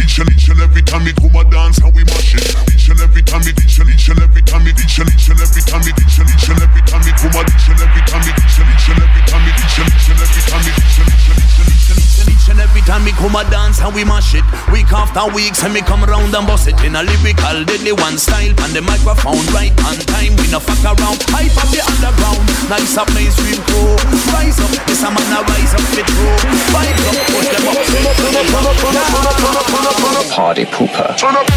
each and every time we come a dance and we mash it. Each and every time we each and every time we each and every time we each and every time we come a each and every time we each and every time we each and every time we each and every time we come a dance and we mash it. Week after week, and me come round and bust it in a lyrical deadly one style and the microphone right on time. We no fuck around, hype up the underground. Nice up mainstream crew, rise up, this a man a rise up the crew. Fight up, push them up. Party pooper. Turn up.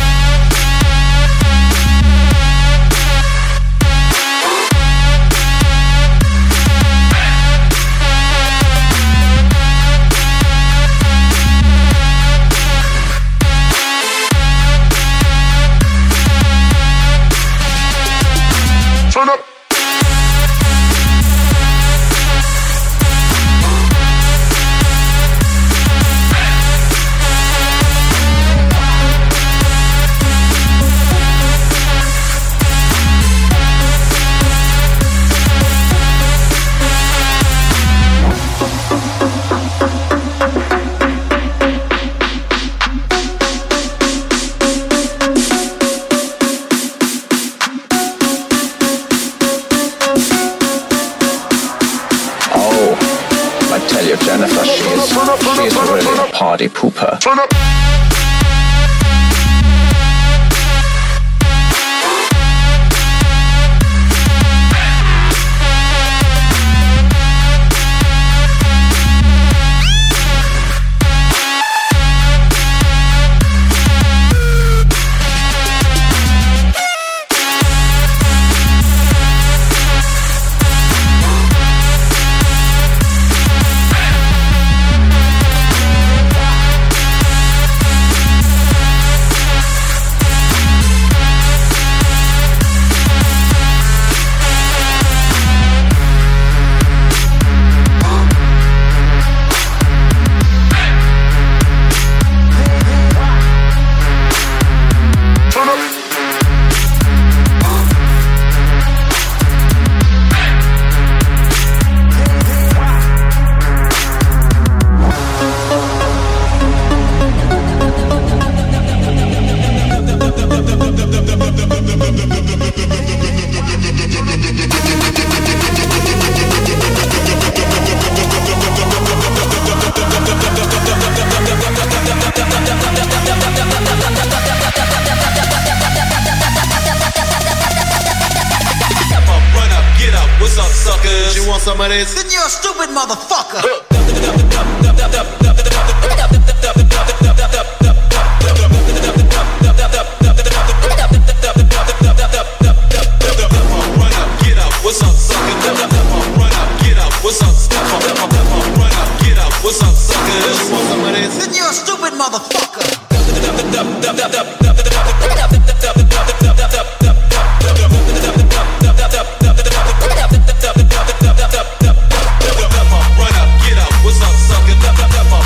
Turn up. Jennifer, she's really a party pooper. Turn up. Some of this. Then you're a stupid motherfucker. Run up, get up, what's up, sucker? Run up, get up, what's up, step up? Run up, get up, what's up, sucker? You want some of this? Then you're a stupid motherfucker. Run up, get up, what's up, sucker?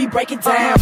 we break it down.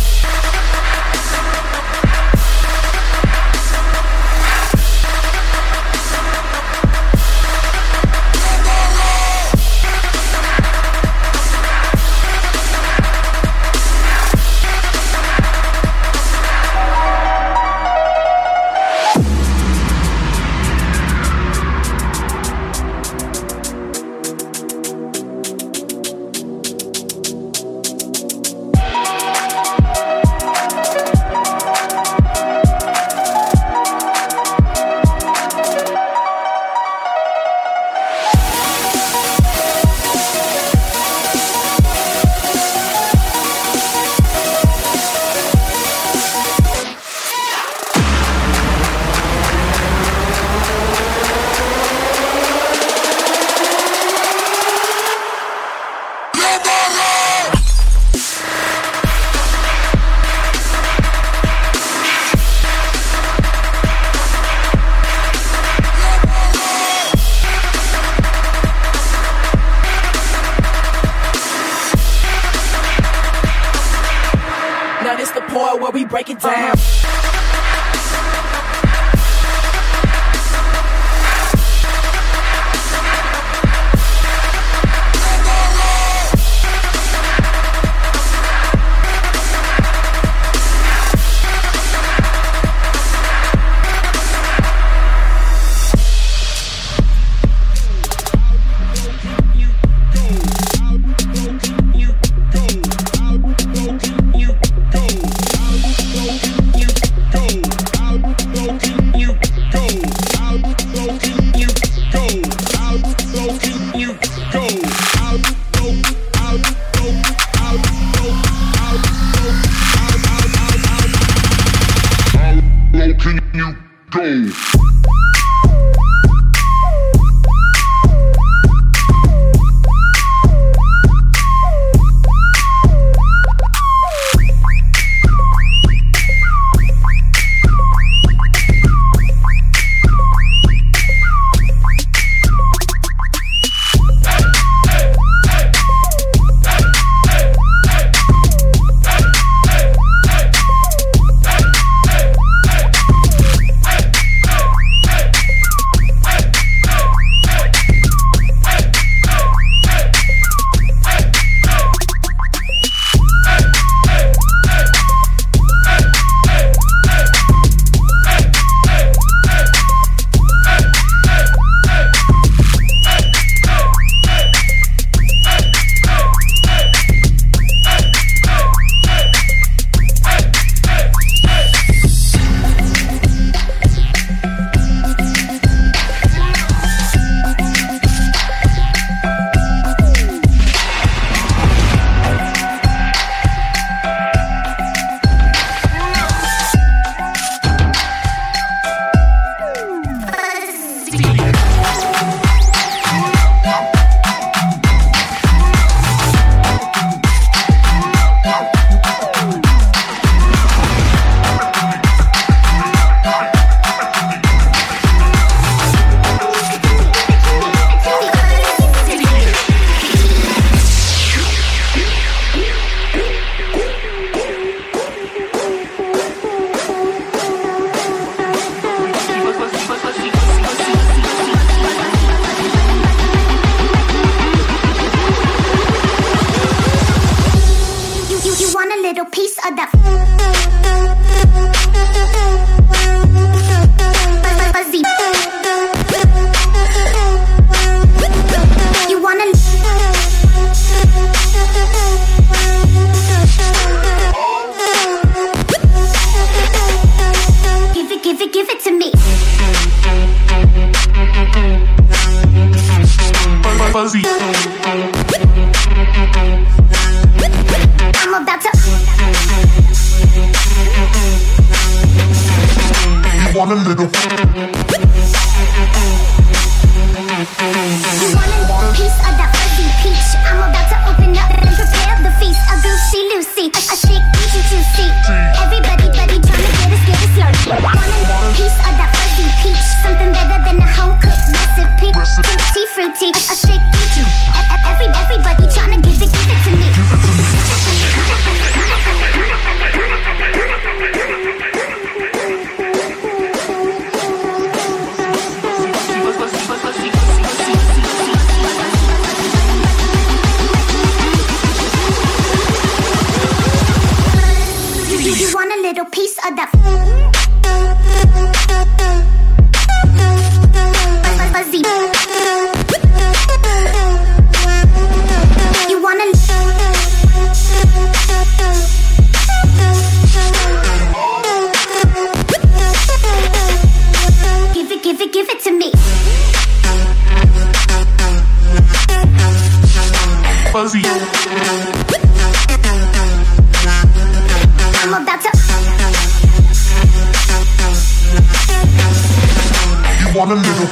Break it down. fuzzy. I'm about to. You want a little. You want a piece of that fuzzy peach? I'm about to open up and prepare the feast. A Lucy Lucy, a chic peachy juicy. Everybody trying to get us slurped. Want a piece of that fuzzy peach? Something better than a home cooked recipe. Tutti fruity, a chic peachy. Everybody trying to give it to me. You want a little piece of that fuzzy? You wanna give it to me. Fuzzy. I'm about to. You want a little.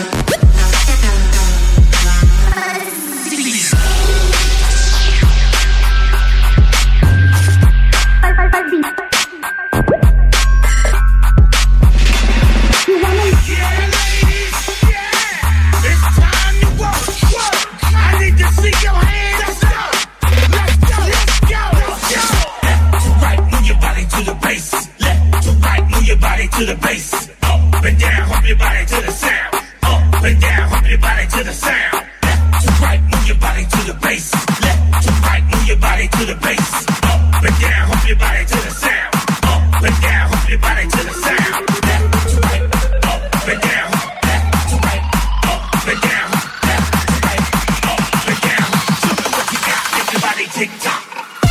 To the bass, up and down, hump your body to the sound. Up and down, hump your body to the sound. Left to right, move your body to the bass. Left to right, move your body to the bass. Up and down, hump your body to the sound. Up and down, hump your body to the sound. Left to right, up and down, left to right, up and down, left to right, up and down. Show me what you got, make your body tick tock.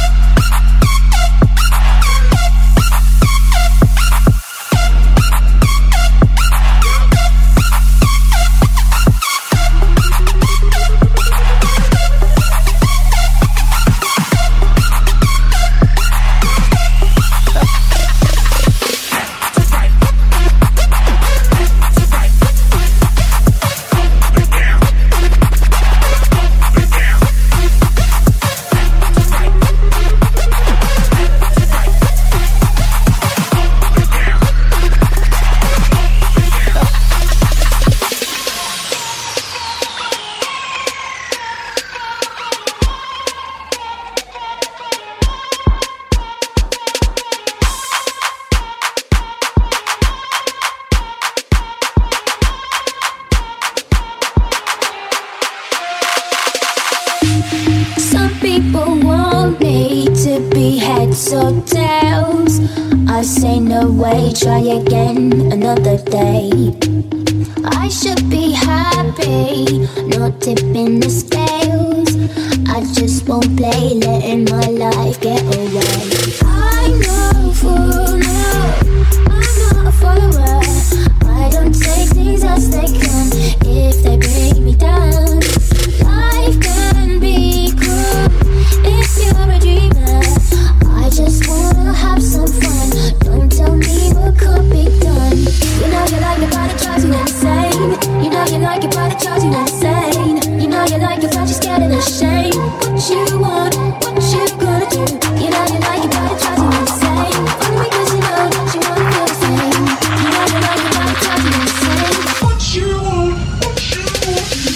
So tails, I say no way, try again another day. I should be happy, not tipping the scales. I just won't play, letting my life get away. I'm no fool, no, I'm not a follower. I don't take things as they come, if they bring me down. Life can be cruel if you're a dreamer. I just wanna have some fun. Don't tell me what could be done. You know you like it, but it drives you insane. You know you like it, but it drives you insane. You know you like it, but you're scared and ashamed. What you want, what you gonna do? You know you like it, but it drives you insane. Only because you know that you wanna feel the same. You know you like it, but it drives you insane. What you want, what you want.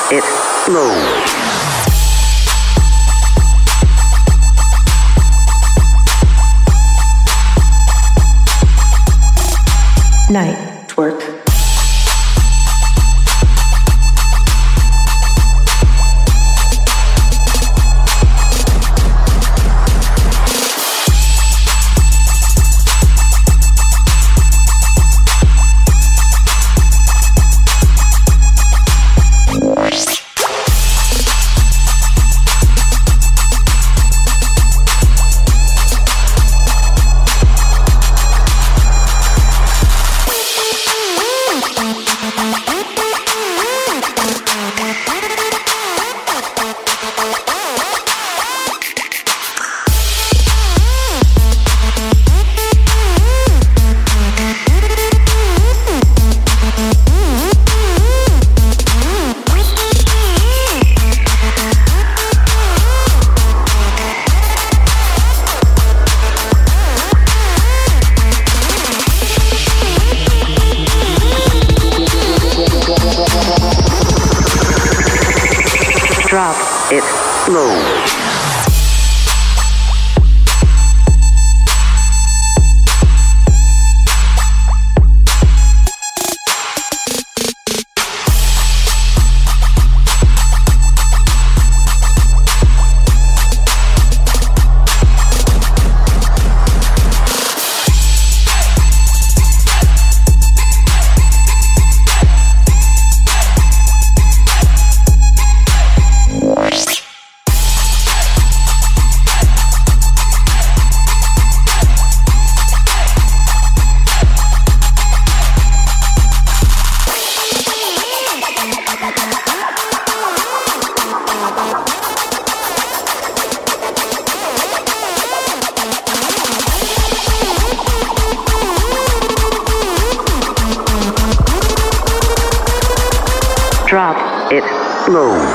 it slowly. Night twerk. Drop it slowly. Drop it slow.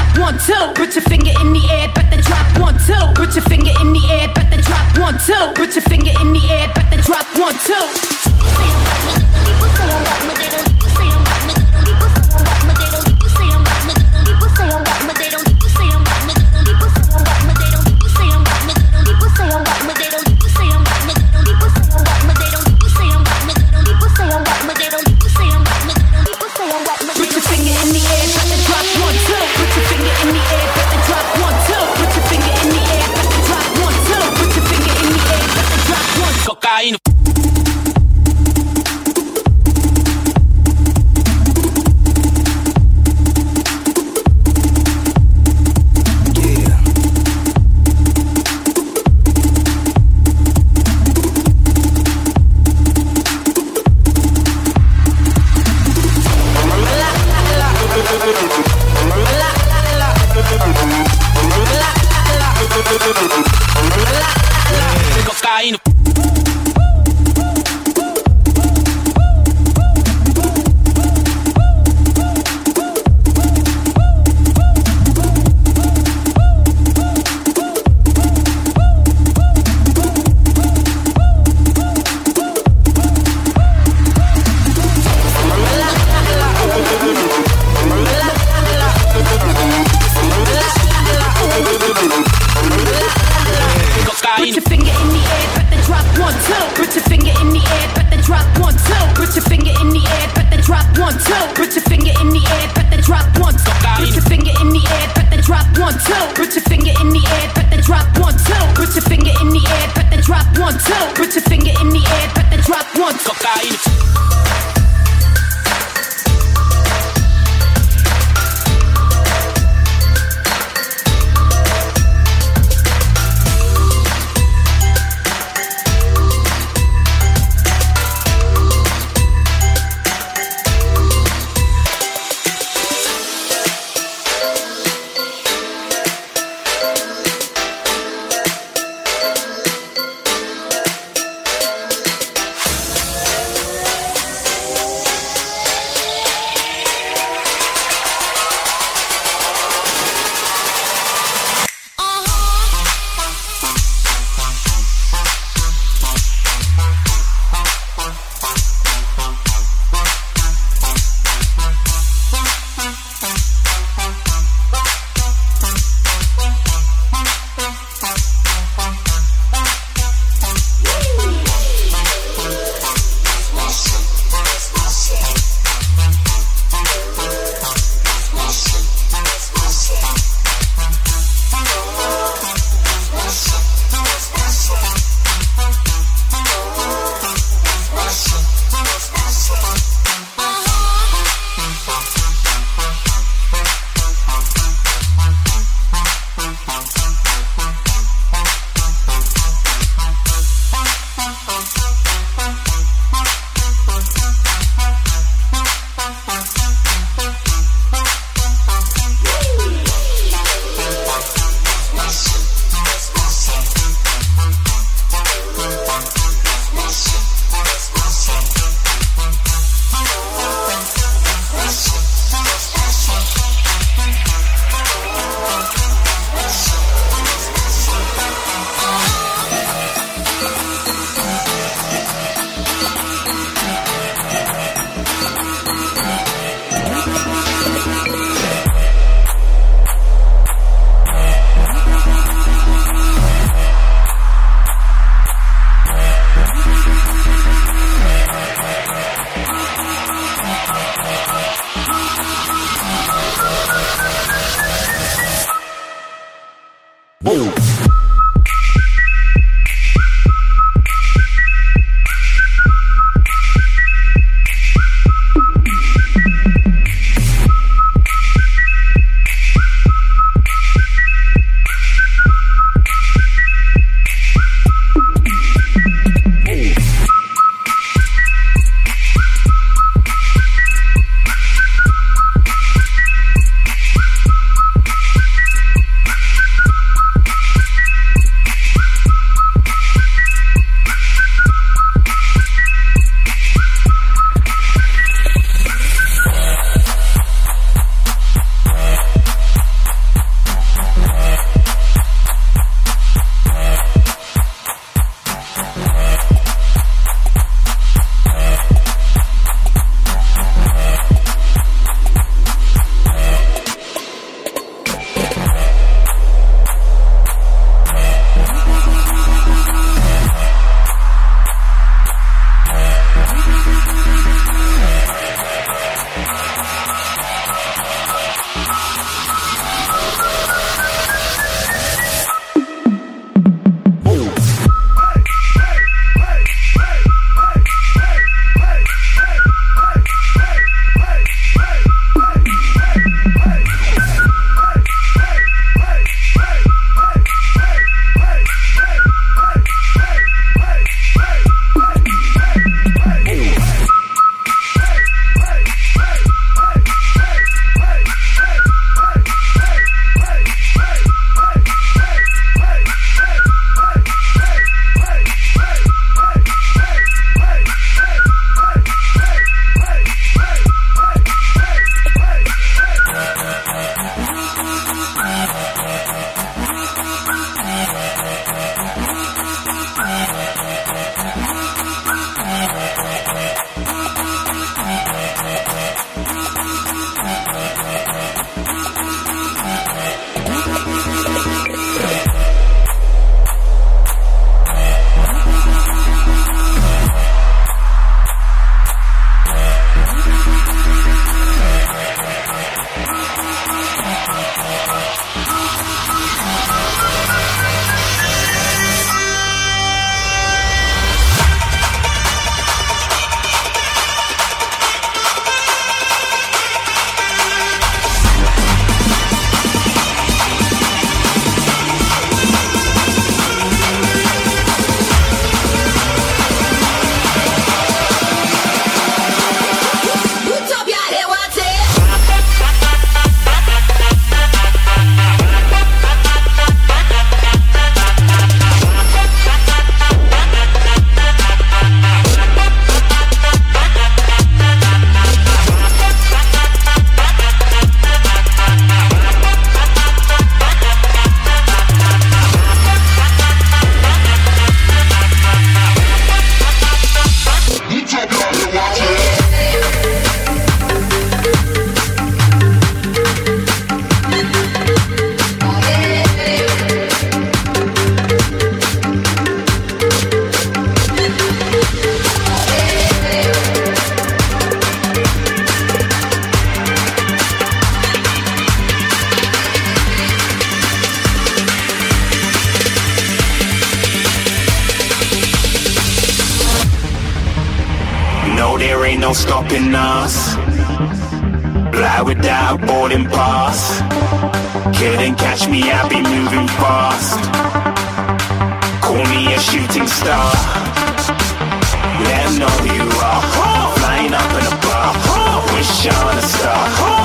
Put your finger in the air, but then drop one, two. Put your finger in the air, back the drop 1, 2. No, there ain't no stopping us. Fly without a boarding pass. Couldn't catch me, I be moving fast. Call me a shooting star. Let 'em know who you are. Flying up in a bar. Wish on a star.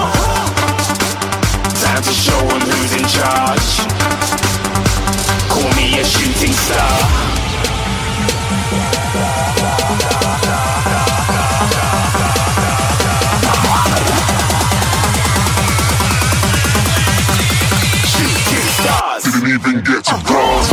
Time to show 'em who's in charge. Call me a shooting star. Shooting stars. Didn't even get to cross.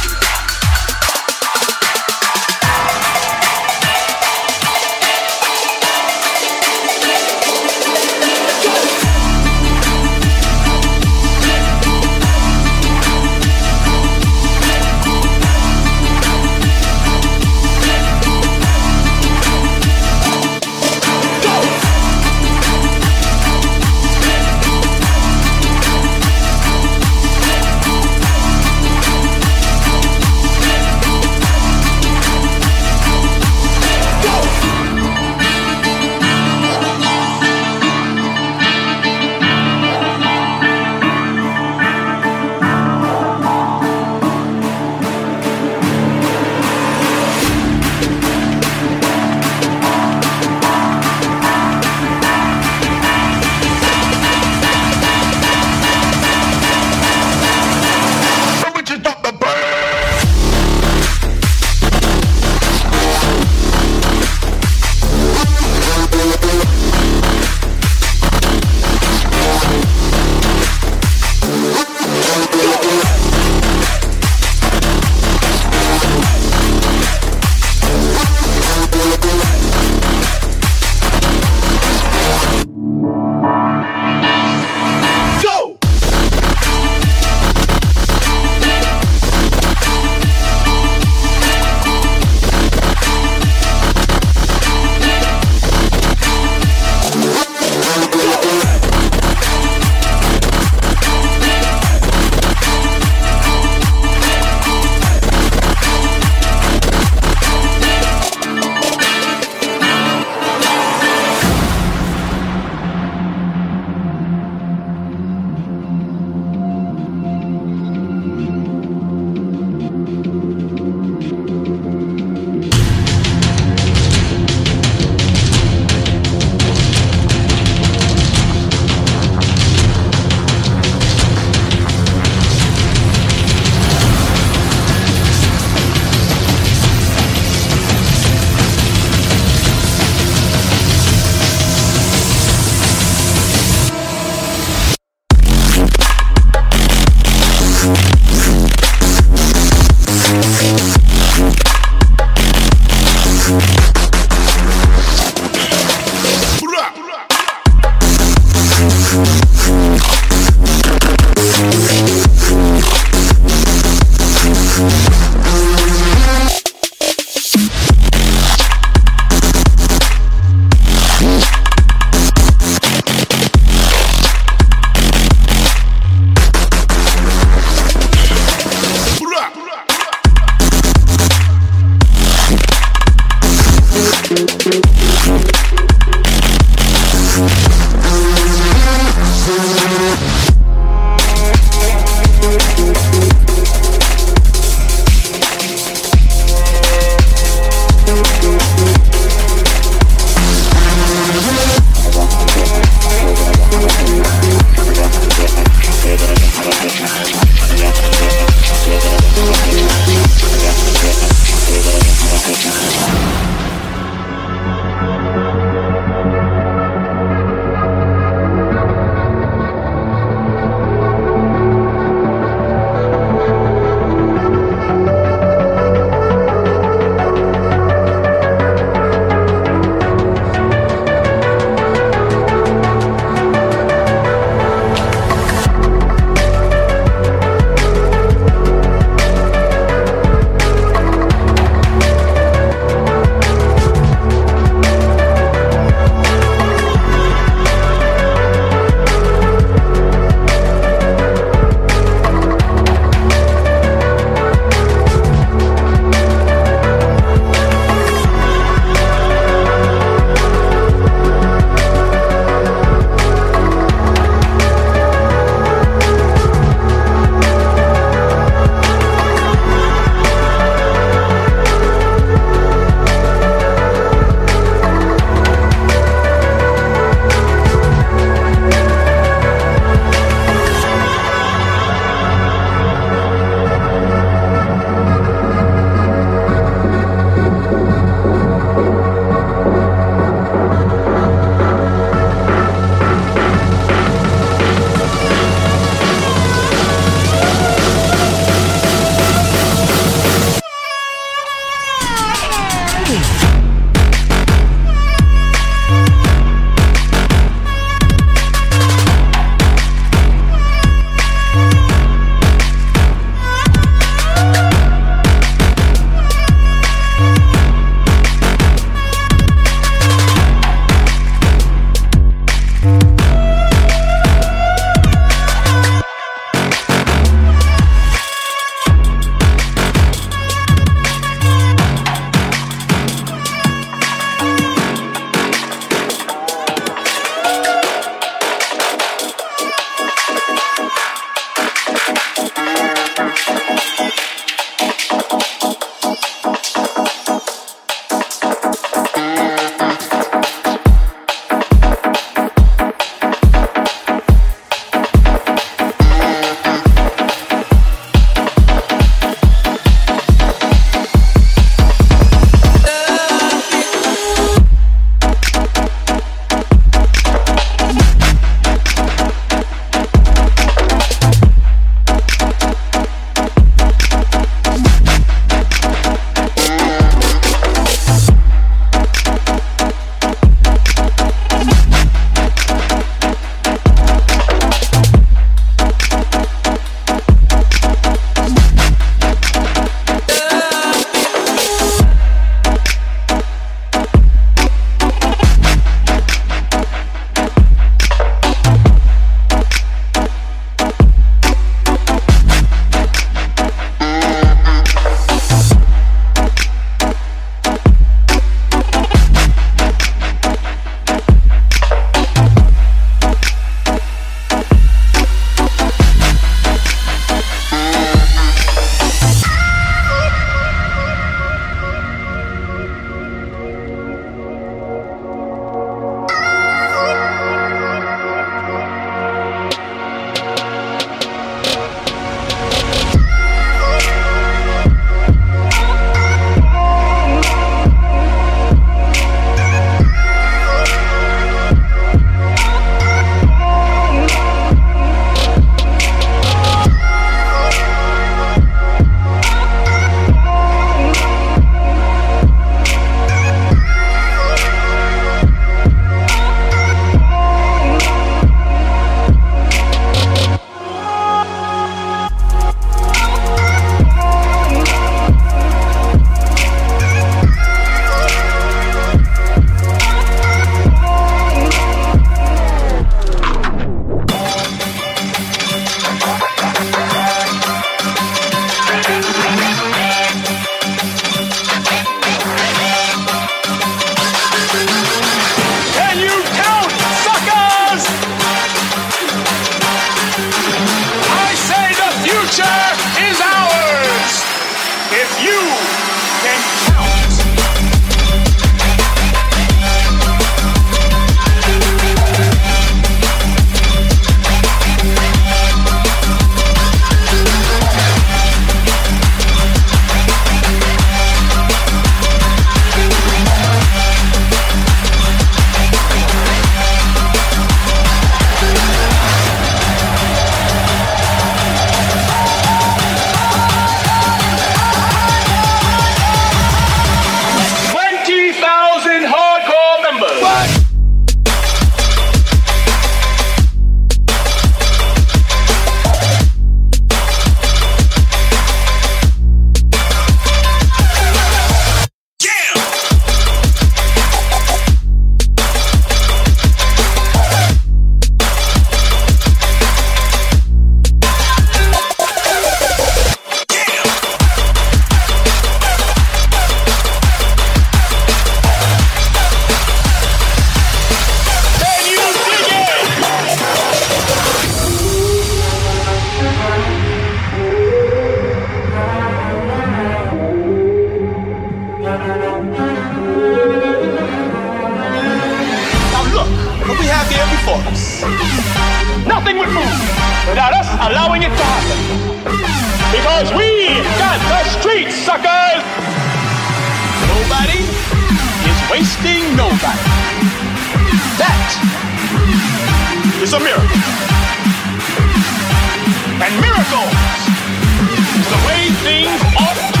force. Nothing would move without us allowing it to happen. Because we got the streets, suckers! Nobody is wasting nobody. That is a miracle. And miracles is the way things ought to